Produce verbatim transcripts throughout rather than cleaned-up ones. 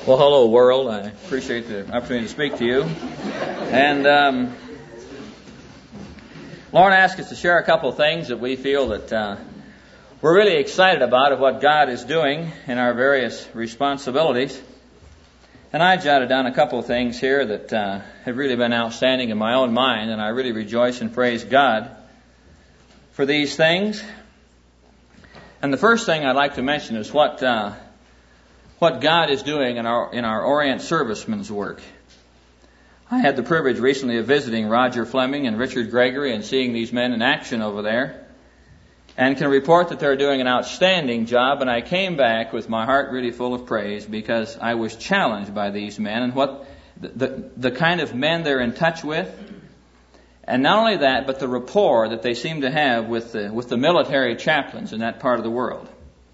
Well, hello, world. I appreciate the opportunity to speak to you. And um, Lauren asked us to share a couple of things that we feel that uh, we're really excited about of what God is doing in our various responsibilities. And I jotted down a couple of things here that uh, have really been outstanding in my own mind, and I really rejoice and praise God for these things. And the first thing I'd like to mention is what uh, what God is doing in our in our Orient Servicemen's work. I had the privilege recently of visiting Roger Fleming and Richard Gregory and seeing these men in action over there, and can report that they're doing an outstanding job. And I came back with my heart really full of praise because I was challenged by these men and what the the, the kind of men they're in touch with. And not only that, but the rapport that they seem to have with the, with the military chaplains in that part of the world.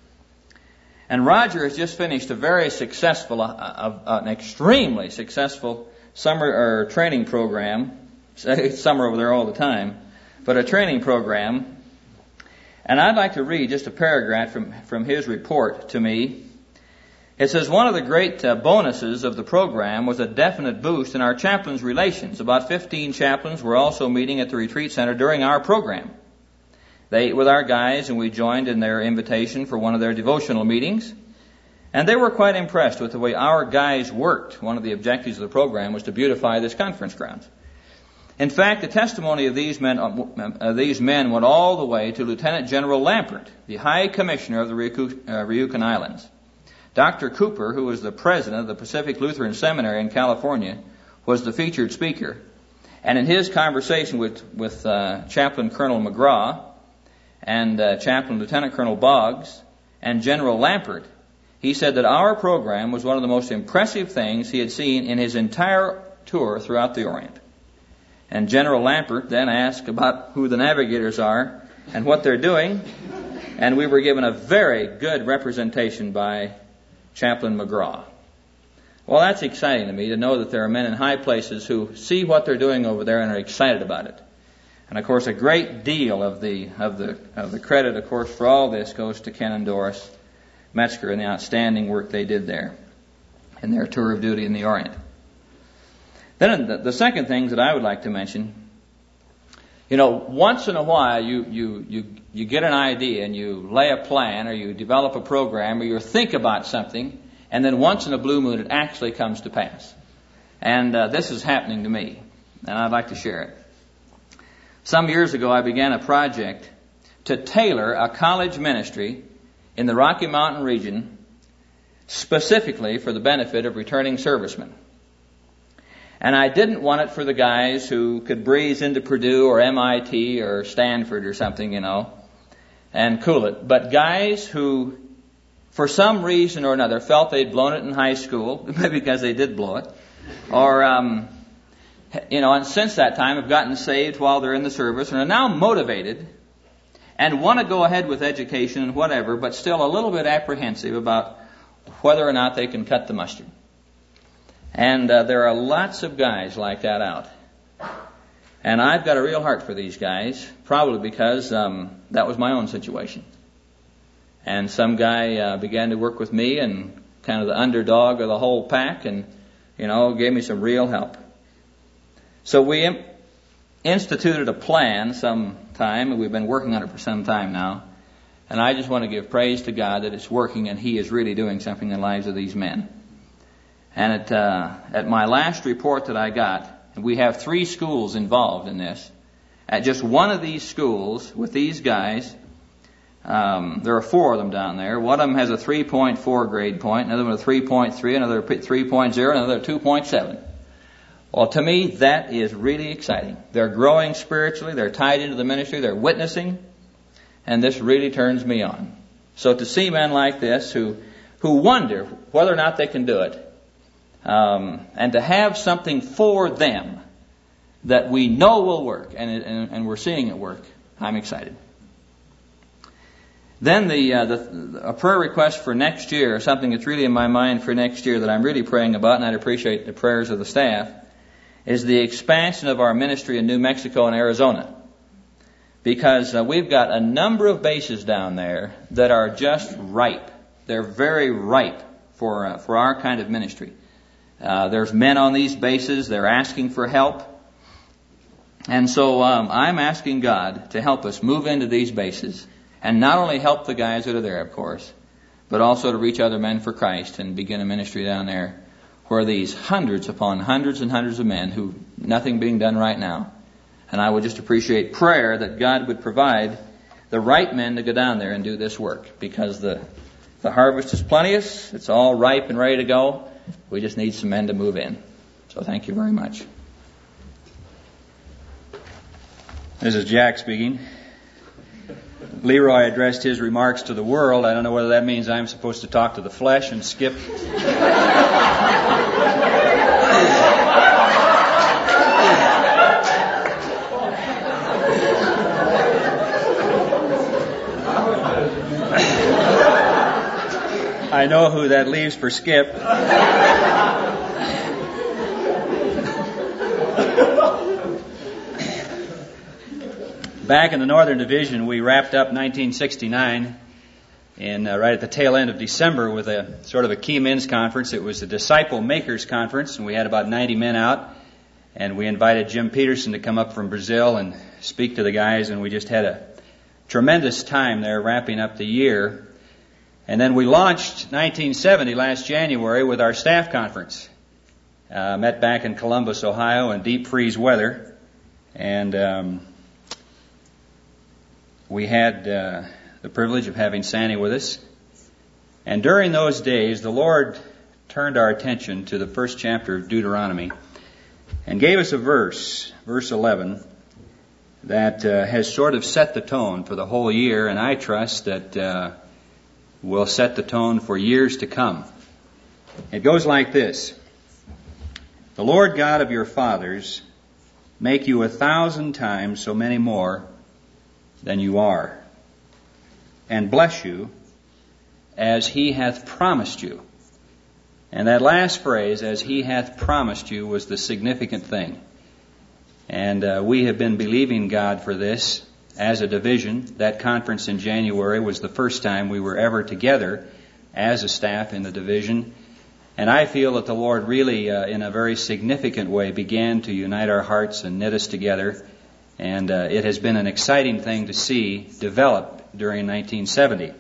And Roger has just finished a very successful, uh, uh, an extremely successful summer or training program. It's summer over there all the time, but a training program. And I'd like to read just a paragraph from, from his report to me. It says, one of the great uh, bonuses of the program was a definite boost in our chaplains' relations. About fifteen chaplains were also meeting at the retreat center during our program. They ate with our guys, and we joined in their invitation for one of their devotional meetings. And they were quite impressed with the way our guys worked. One of the objectives of the program was to beautify this conference grounds. In fact, the testimony of these men, uh, these men went all the way to Lieutenant General Lampert, the High Commissioner of the Ryukyu, uh, Ryukyu Islands. Doctor Cooper, who was the president of the Pacific Lutheran Seminary in California, was the featured speaker. And in his conversation with, with uh, Chaplain Colonel McGraw and uh, Chaplain Lieutenant Colonel Boggs and General Lampert, he said that our program was one of the most impressive things he had seen in his entire tour throughout the Orient. And General Lampert then asked about who the navigators are and what they're doing, and we were given a very good representation by Chaplain McGraw. Well, that's exciting to me to know that there are men in high places who see what they're doing over there and are excited about it. And of course, a great deal of the of the of the credit, of course, for all this goes to Ken and Doris Metzger and the outstanding work they did there in their tour of duty in the Orient. Then the, the second things that I would like to mention, you know, once in a while you, you, you, you get an idea and you lay a plan or you develop a program or you think about something, and then once in a blue moon it actually comes to pass. And uh, this is happening to me, and I'd like to share it. Some years ago I began a project to tailor a college ministry in the Rocky Mountain region specifically for the benefit of returning servicemen. And I didn't want it for the guys who could breeze into Purdue or M I T or Stanford or something, you know, and cool it. But guys who, for some reason or another, felt they'd blown it in high school, maybe because they did blow it, or, um, you know, and since that time have gotten saved while they're in the service and are now motivated and want to go ahead with education and whatever, but still a little bit apprehensive about whether or not they can cut the mustard. And uh, there are lots of guys like that out. And I've got a real heart for these guys, probably because um, that was my own situation. And some guy uh, began to work with me and kind of the underdog of the whole pack and, you know, gave me some real help. So we im- instituted a plan some time, and we've been working on it for some time now. And I just want to give praise to God that it's working and He is really doing something in the lives of these men. And at, uh, at my last report that I got, and we have three schools involved in this, at just one of these schools with these guys, um, there are four of them down there. One of them has a three point four grade point, another one a three point three, another three point oh, another two point seven. Well, to me, that is really exciting. They're growing spiritually, they're tied into the ministry, they're witnessing, and this really turns me on. So to see men like this who, who wonder whether or not they can do it, Um, and to have something for them that we know will work, and, it, and, and we're seeing it work, I'm excited. Then the, uh, the a prayer request for next year, something that's really in my mind for next year that I'm really praying about, and I'd appreciate the prayers of the staff, is the expansion of our ministry in New Mexico and Arizona. Because uh, we've got a number of bases down there that are just ripe. They're very ripe for uh, for our kind of ministry. Uh, there's men on these bases. They're asking for help. And so um, I'm asking God to help us move into these bases and not only help the guys that are there, of course, but also to reach other men for Christ and begin a ministry down there where these hundreds upon hundreds and hundreds of men who nothing being done right now. And I would just appreciate prayer that God would provide the right men to go down there and do this work, because the the harvest is plenteous. It's all ripe and ready to go. We just need some men to move in. So thank you very much. This is Jack speaking. Leroy addressed his remarks to the world. I don't know whether that means I'm supposed to talk to the flesh and skip. I know who that leaves for Skip. Back in the Northern Division, we wrapped up nineteen sixty-nine in uh, right at the tail end of December with a sort of a key men's conference. It was the Disciple Makers Conference, and we had about ninety men out. And we invited Jim Peterson to come up from Brazil and speak to the guys, and we just had a tremendous time there wrapping up the year. And then we launched nineteen seventy last January with our staff conference. Uh, met back in Columbus, Ohio in deep freeze weather. And um, we had uh, the privilege of having Sandy with us. And during those days, the Lord turned our attention to the first chapter of Deuteronomy and gave us a verse, verse eleven, that uh, has sort of set the tone for the whole year, and I trust that uh, will set the tone for years to come. It goes like this: the Lord God of your fathers make you a thousand times so many more than you are, and bless you as he hath promised you. And that last phrase, as he hath promised you, was the significant thing. And uh, we have been believing God for this as a division. That conference in January was the first time we were ever together as a staff in the division. And I feel that the Lord really, uh, in a very significant way, began to unite our hearts and knit us together. And uh, it has been an exciting thing to see develop during nineteen seventy.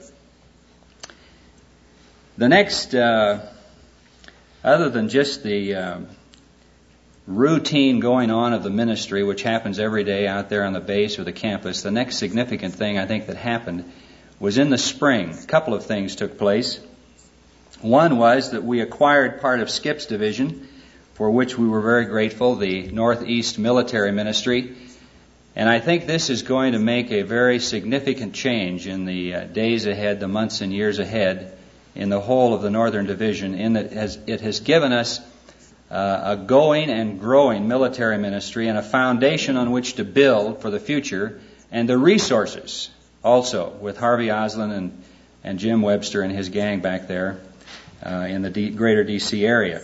The next, uh, other than just the uh, routine going on of the ministry, which happens every day out there on the base or the campus, the next significant thing I think that happened was in the spring. A couple of things took place. One was that we acquired part of Skip's division, for which we were very grateful, the Northeast Military Ministry. And I think this is going to make a very significant change in the uh, days ahead, the months and years ahead, in the whole of the Northern Division, in that it has, it has given us uh, a going and growing military ministry and a foundation on which to build for the future, and the resources also with Harvey Oslin and, and Jim Webster and his gang back there uh, in the D- greater D C area.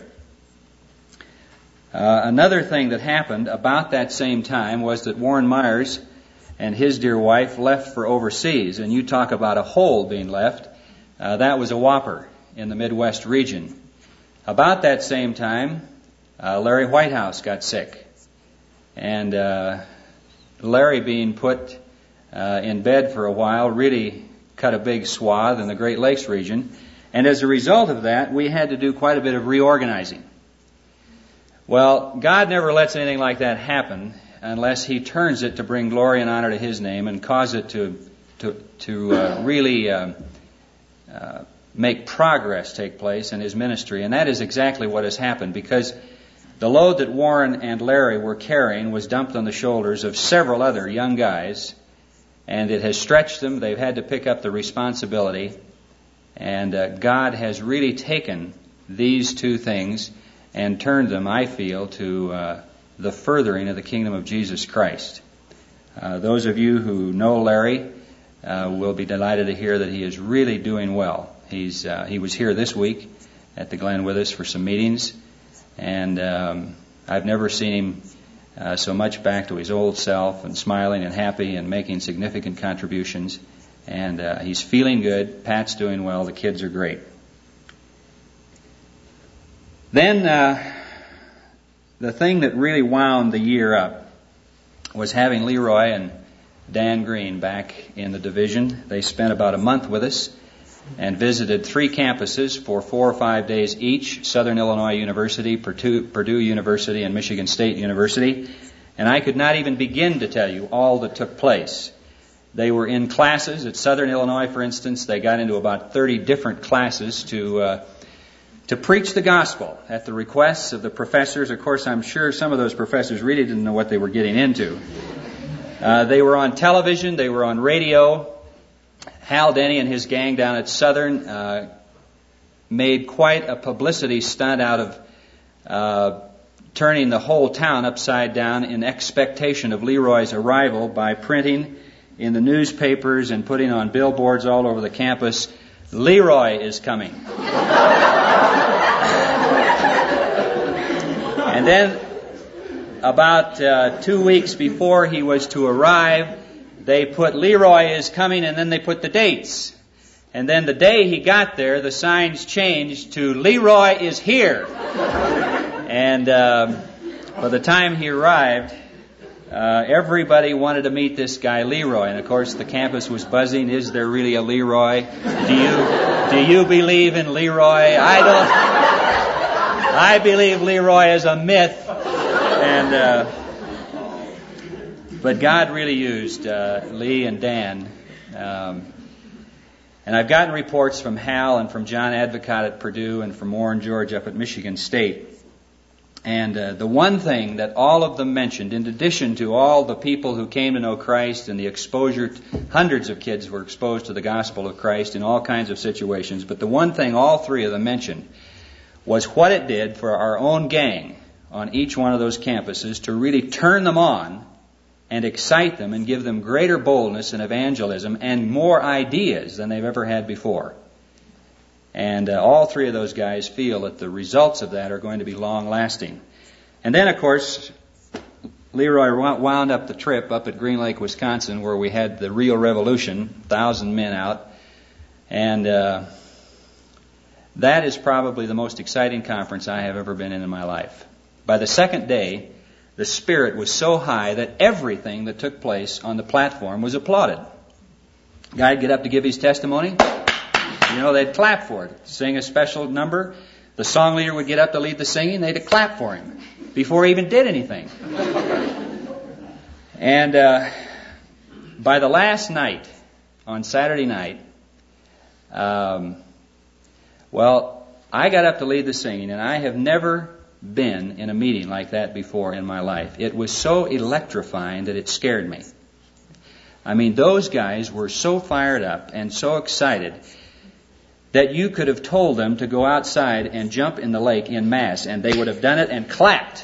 Uh, another thing that happened about that same time was that Warren Myers and his dear wife left for overseas. And you talk about a hole being left. Uh, that was a whopper in the Midwest region. About that same time, uh, Larry Whitehouse got sick. And uh, Larry being put uh, in bed for a while really cut a big swath in the Great Lakes region. And as a result of that, we had to do quite a bit of reorganizing. Well, God never lets anything like that happen unless he turns it to bring glory and honor to his name and cause it to to, to uh, really uh, uh, make progress take place in his ministry. And that is exactly what has happened, because the load that Warren and Larry were carrying was dumped on the shoulders of several other young guys, and it has stretched them. They've had to pick up the responsibility, and uh, God has really taken these two things and turned them, I feel, to uh, the furthering of the kingdom of Jesus Christ. Uh, those of you who know Larry uh, will be delighted to hear that he is really doing well. He's uh, he was here this week at the Glen with us for some meetings, and um, I've never seen him uh, so much back to his old self and smiling and happy and making significant contributions. And uh, he's feeling good. Pat's doing well. The kids are great. Then uh, the thing that really wound the year up was having Leroy and Dan Green back in the division. They spent about a month with us and visited three campuses for four or five days each, Southern Illinois University, Purdue, Purdue University, and Michigan State University. And I could not even begin to tell you all that took place. They were in classes. At Southern Illinois, for instance, they got into about thirty different classes to uh, to preach the gospel at the requests of the professors. Of course, I'm sure some of those professors really didn't know what they were getting into. Uh, they were on television. They were on radio. Hal Denny and his gang down at Southern uh, made quite a publicity stunt out of uh, turning the whole town upside down in expectation of Leroy's arrival by printing in the newspapers and putting on billboards all over the campus, "Leroy is coming." And then about uh, two weeks before he was to arrive, they put "Leroy is coming," and then they put the dates. And then the day he got there, the signs changed to "Leroy is here." And uh, by the time he arrived, uh, everybody wanted to meet this guy Leroy. And of course, the campus was buzzing. Is there really a Leroy? Do you do you believe in Leroy? I don't. I believe Leroy is a myth. And uh, but God really used uh, Lee and Dan. Um, and I've gotten reports from Hal and from John Advocate at Purdue and from Warren George up at Michigan State. And uh, the one thing that all of them mentioned, in addition to all the people who came to know Christ and the exposure, hundreds of kids were exposed to the gospel of Christ in all kinds of situations, but the one thing all three of them mentioned was what it did for our own gang on each one of those campuses to really turn them on and excite them and give them greater boldness in evangelism and more ideas than they've ever had before. And uh, all three of those guys feel that the results of that are going to be long-lasting. And then, of course, Leroy wound up the trip up at Green Lake, Wisconsin, where we had the real revolution, one thousand men out. And uh, that is probably the most exciting conference I have ever been in in my life. By the second day, the spirit was so high that everything that took place on the platform was applauded. Guy'd get up to give his testimony. You know, they'd clap for it. Sing a special number. The song leader would get up to lead the singing. They'd clap for him before he even did anything. And uh, by the last night, on Saturday night, um, well, I got up to lead the singing, and I have never been in a meeting like that before in my life. It was so electrifying that it scared me. I mean, those guys were so fired up and so excited that you could have told them to go outside and jump in the lake in mass, and they would have done it and clapped.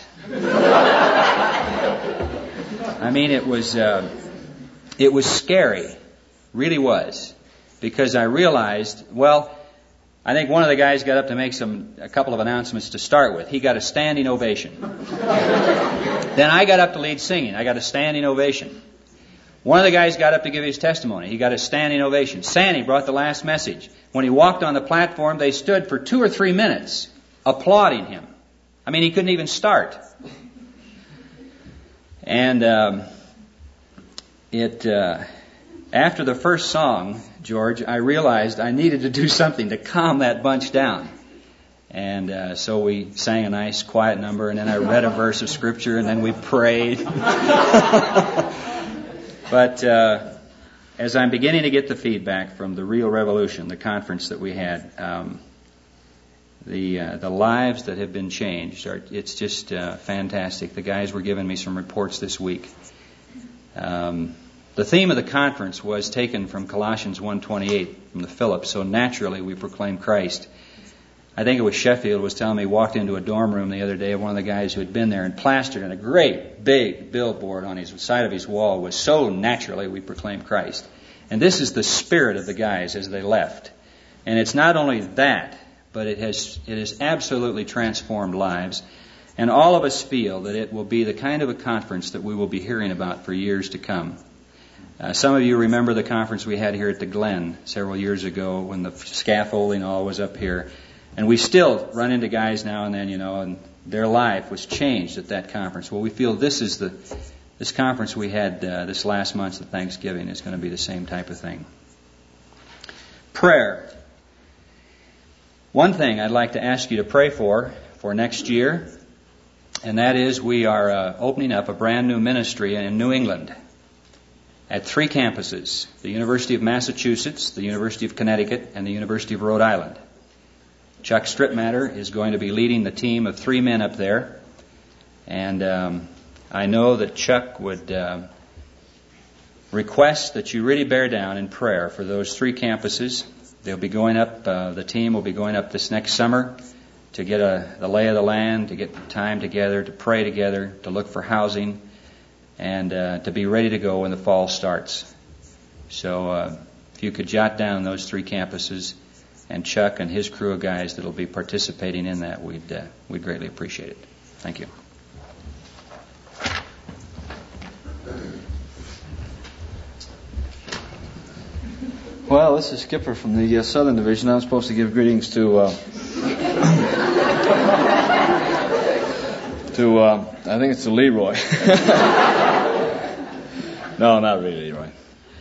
I mean, it was uh, it was scary, really was, because I realized, well, I think one of the guys got up to make some a couple of announcements to start with. He got a standing ovation. Then I got up to lead singing. I got a standing ovation. One of the guys got up to give his testimony. He got a standing ovation. Sandy brought the last message. When he walked on the platform, they stood for two or three minutes applauding him. I mean, he couldn't even start. And um, it uh, after the first song, George, I realized I needed to do something to calm that bunch down. And uh, so we sang a nice quiet number, and then I read a verse of Scripture, and then we prayed. But uh, as I'm beginning to get the feedback from the Real Revolution, the conference that we had, um, the uh, the lives that have been changed, are, it's just uh, fantastic. The guys were giving me some reports this week. Um, the theme of the conference was taken from Colossians one twenty-eight from the Phillips, so naturally we proclaim Christ. I think it was Sheffield was telling me he walked into a dorm room the other day, one of the guys who had been there, and plastered in a great big billboard on his side of his wall was so naturally we proclaim Christ. And this is the spirit of the guys as they left. And it's not only that, but it has it has absolutely transformed lives. And all of us feel that it will be the kind of a conference that we will be hearing about for years to come. Uh, some of you remember the conference we had here at the Glen several years ago when the scaffolding all was up here. And we still run into guys now and then, you know, and their life was changed at that conference. Well, we feel this is the this conference we had uh, this last month of Thanksgiving is going to be the same type of thing. Prayer. One thing I'd like to ask you to pray for for next year, and that is we are uh, opening up a brand new ministry in New England at three campuses: the University of Massachusetts, the University of Connecticut, and the University of Rhode Island. Chuck Stripmatter is going to be leading the team of three men up there, and um, I know that Chuck would uh, request that you really bear down in prayer for those three campuses. They'll be going up, uh, the team will be going up this next summer to get a, the lay of the land, to get time together, to pray together, to look for housing, and uh, to be ready to go when the fall starts. So uh, if you could jot down those three campuses and Chuck and his crew of guys that will be participating in that, we'd uh, we'd greatly appreciate it. Thank you. Well, this is Skipper from the uh, Southern Division. I'm supposed to give greetings to uh, to uh, I think it's to Leroy. No, not really, Leroy.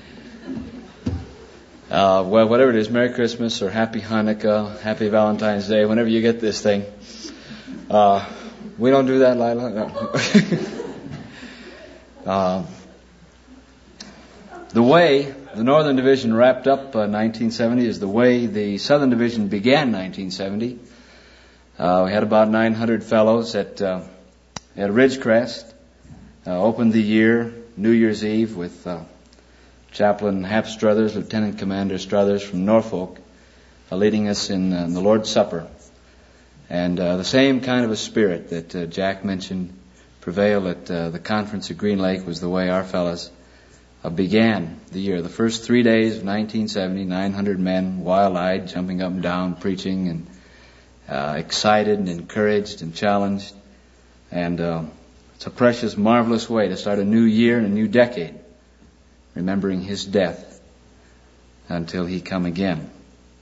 Uh, well, whatever it is, Merry Christmas or Happy Hanukkah, Happy Valentine's Day, whenever you get this thing. Uh, we don't do that, Lila. No. uh, the way the Northern Division wrapped up uh, nineteen seventy is the way the Southern Division began nineteen seventy. Uh, we had about nine hundred fellows at uh, at Ridgecrest. Uh, opened the year, New Year's Eve, with uh, Chaplain Hap Struthers, Lieutenant Commander Struthers from Norfolk, uh, leading us in, uh, in the Lord's Supper. And uh, the same kind of a spirit that uh, Jack mentioned prevailed at uh, the conference at Green Lake was the way our fellows uh, began the year. The first three days of nineteen seventy, nine hundred men, wild-eyed, jumping up and down, preaching, and uh, excited and encouraged and challenged. And uh, it's a precious, marvelous way to start a new year and a new decade, remembering his death until he come again.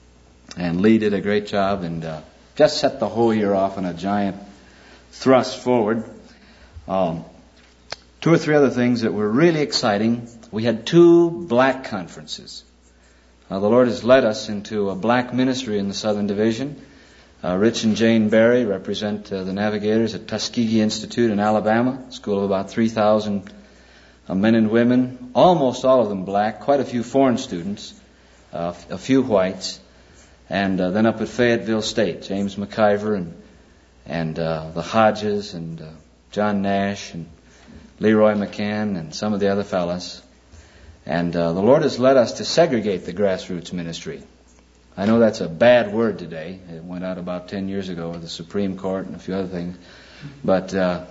And Lee did a great job and uh, just set the whole year off on a giant thrust forward. Um, two or three other things that were really exciting. We had two black conferences. Uh, the Lord has led us into a black ministry in the Southern Division. Uh, Rich and Jane Berry represent uh, the navigators at Tuskegee Institute in Alabama, a school of about three thousand uh, men and women, almost all of them black, quite a few foreign students, uh, a few whites. And uh, then up at Fayetteville State, James McIver and and uh, the Hodges and uh, John Nash and Leroy McCann and some of the other fellas. And uh, the Lord has led us to segregate the grassroots ministry. I know that's a bad word today. It went out about ten years ago with the Supreme Court and a few other things. But uh,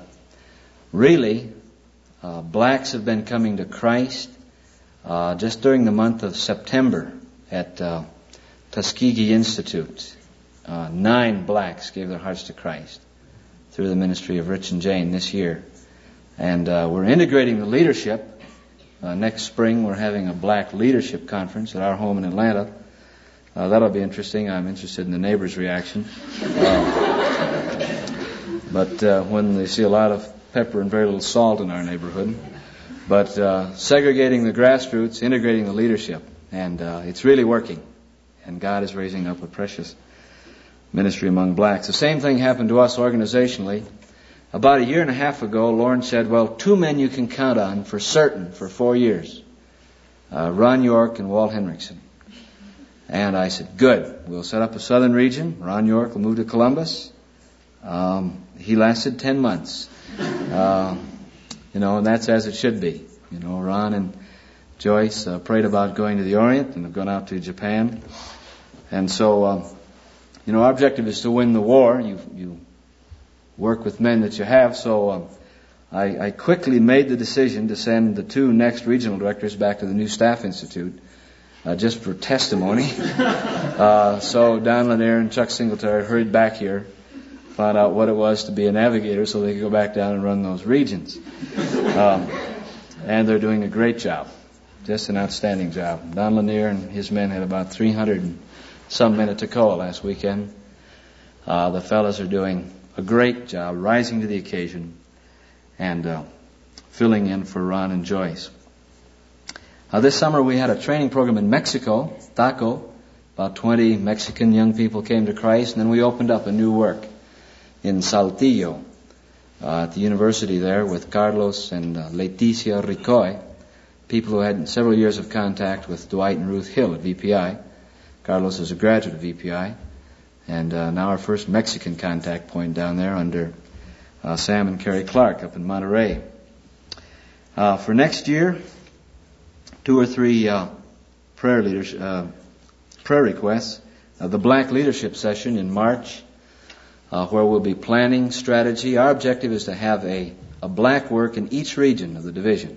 really, uh, blacks have been coming to Christ uh, just during the month of September at uh, Tuskegee Institute. Uh, nine blacks gave their hearts to Christ through the ministry of Rich and Jane this year. And uh, we're integrating the leadership. Uh, next spring we're having a black leadership conference at our home in Atlanta. Uh, that'll be interesting. I'm interested in the neighbors' reaction. Uh, but uh, when they see a lot of pepper and very little salt in our neighborhood. But uh, segregating the grassroots, integrating the leadership. And uh, it's really working. And God is raising up a precious ministry among blacks. The same thing happened to us organizationally. About a year and a half ago, Lauren said, well, two men you can count on for certain for four years. Uh, Ron York and Walt Henriksen. And I said, good. We'll set up a southern region. Ron York will move to Columbus. Um, he lasted ten months. Uh, you know, and that's as it should be. You know, Ron and Joyce uh, prayed about going to the Orient and have gone out to Japan. And so, um, you know, our objective is to win the war. You, you work with men that you have. So um, I, I quickly made the decision to send the two next regional directors back to the new Staff Institute uh, just for testimony. uh, so Don Lanier and Chuck Singletary hurried back here, found out what it was to be a navigator so they could go back down and run those regions. Um, and they're doing a great job. Just an outstanding job. Don Lanier and his men had about three hundred and some men at Toccoa last weekend. Uh, the fellows are doing a great job, rising to the occasion and uh, filling in for Ron and Joyce. Uh, this summer we had a training program in Mexico, Taco. About twenty Mexican young people came to Christ, and then we opened up a new work in Saltillo uh, at the university there with Carlos and uh, Leticia Ricoy, people who had several years of contact with Dwight and Ruth Hill at V P I. Carlos is a graduate of V P I, and uh, now our first Mexican contact point down there under uh, Sam and Carrie Clark up in Monterey. Uh, for next year, two or three uh, prayer leaders, uh, prayer requests. Uh, the Black Leadership Session in March, uh, where we'll be planning strategy. Our objective is to have a, a black work in each region of the division.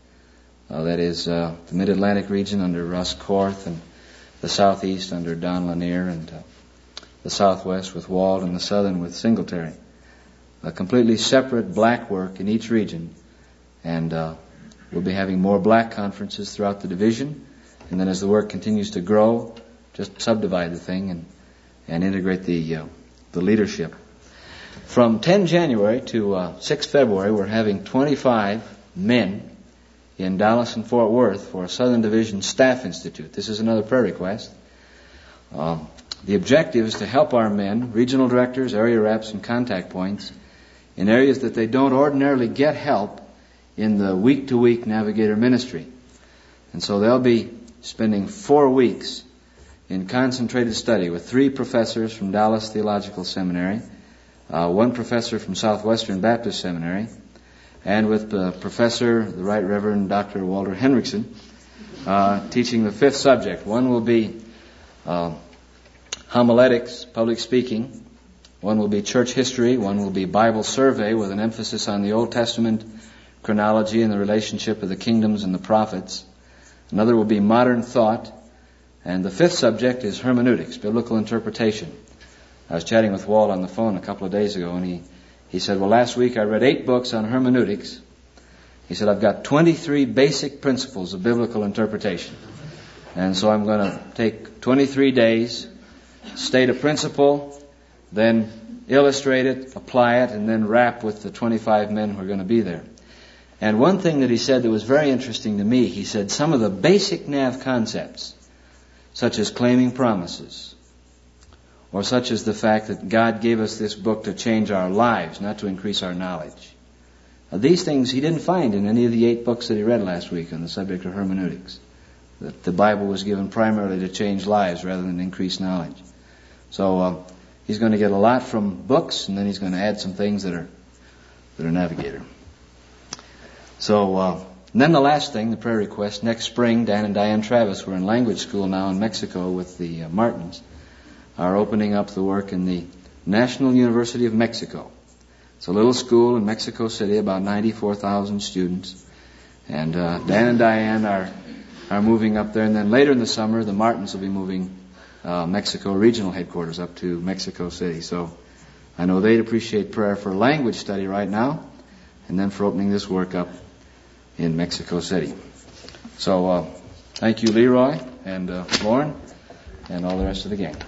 Uh, that is uh, the Mid-Atlantic region under Russ Korth, and the Southeast under Don Lanier, and uh, the Southwest with Wald, and the Southern with Singletary. A completely separate black work in each region, and uh, we'll be having more black conferences throughout the division, and then as the work continues to grow, just subdivide the thing and, and integrate the uh, the leadership. From tenth January to uh, sixth February, we're having twenty-five men in Dallas and Fort Worth for a Southern Division Staff Institute. This is another prayer request. Um, the objective is to help our men, regional directors, area reps, and contact points in areas that they don't ordinarily get help in the week-to-week Navigator ministry. And so they'll be spending four weeks in concentrated study with three professors from Dallas Theological Seminary, uh, one professor from Southwestern Baptist Seminary, and with uh, Professor, the Right Reverend Doctor Walter Henriksen, uh, teaching the fifth subject. One will be uh, homiletics, public speaking. One will be church history. One will be Bible survey with an emphasis on the Old Testament chronology and the relationship of the kingdoms and the prophets. Another will be modern thought. And the fifth subject is hermeneutics, biblical interpretation. I was chatting with Walt on the phone a couple of days ago, and he, he said, well, last week I read eight books on hermeneutics. He said, I've got twenty-three basic principles of biblical interpretation. And so I'm going to take twenty-three days, state a principle, then illustrate it, apply it, and then wrap with the twenty-five men who are going to be there. And one thing that he said that was very interesting to me, he said some of the basic Nav concepts, such as claiming promises, or such as the fact that God gave us this book to change our lives, not to increase our knowledge. Now, these things he didn't find in any of the eight books that he read last week on the subject of hermeneutics. That the Bible was given primarily to change lives rather than increase knowledge. So uh, he's going to get a lot from books, and then he's going to add some things that are that are Navigator. So. Uh, And then the last thing, the prayer request, next spring, Dan and Diane Travis, who are in language school now in Mexico with the uh, Martins, are opening up the work in the National University of Mexico. It's a little school in Mexico City, about ninety-four thousand students. And uh, Dan and Diane are, are moving up there. And then later in the summer, the Martins will be moving uh, Mexico regional headquarters up to Mexico City. So I know they'd appreciate prayer for language study right now, and then for opening this work up in Mexico City. So, uh, thank you, Leroy, and uh, Lauren, and all the rest of the gang.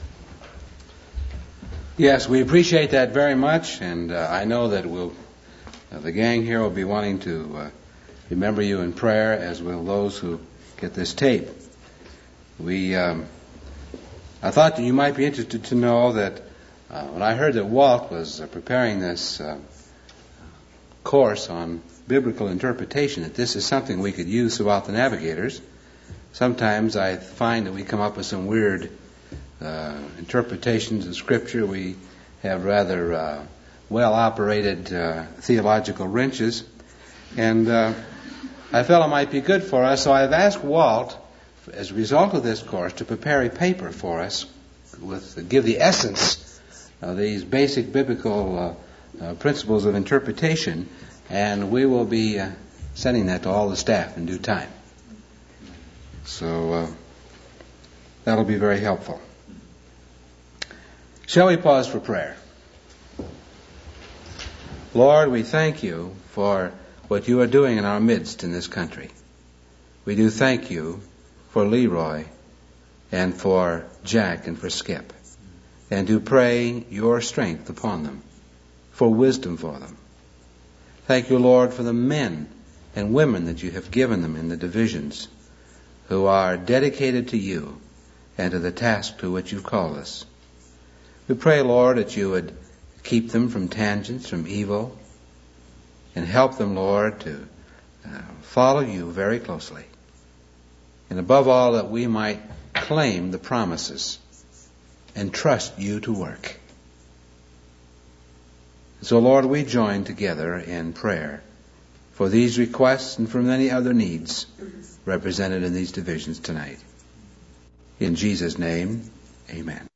Yes, we appreciate that very much, and uh, I know that we'll, uh, the gang here will be wanting to uh, remember you in prayer, as will those who get this tape. We, um, I thought that you might be interested to know that uh, when I heard that Walt was uh, preparing this uh, course on biblical interpretation, that this is something we could use throughout the Navigators. Sometimes I find that we come up with some weird uh, interpretations of Scripture. We have rather uh, well-operated uh, theological wrenches, and uh, I felt it might be good for us, so I've asked Walt, as a result of this course, to prepare a paper for us, with give the essence of these basic biblical uh, uh, principles of interpretation. And we will be uh, sending that to all the staff in due time. So uh, that'll be very helpful. Shall we pause for prayer? Lord, we thank you for what you are doing in our midst in this country. We do thank you for Leroy and for Jack and for Skip. and to pray your strength upon them, for wisdom for them. Thank you, Lord, for the men and women that you have given them in the divisions, who are dedicated to you and to the task to which you've called us. We pray, Lord, that you would keep them from tangents, from evil, and help them, Lord, to uh, follow you very closely. And above all, that we might claim the promises and trust you to work. So, Lord, we join together in prayer for these requests and for many other needs represented in these divisions tonight. In Jesus' name, amen.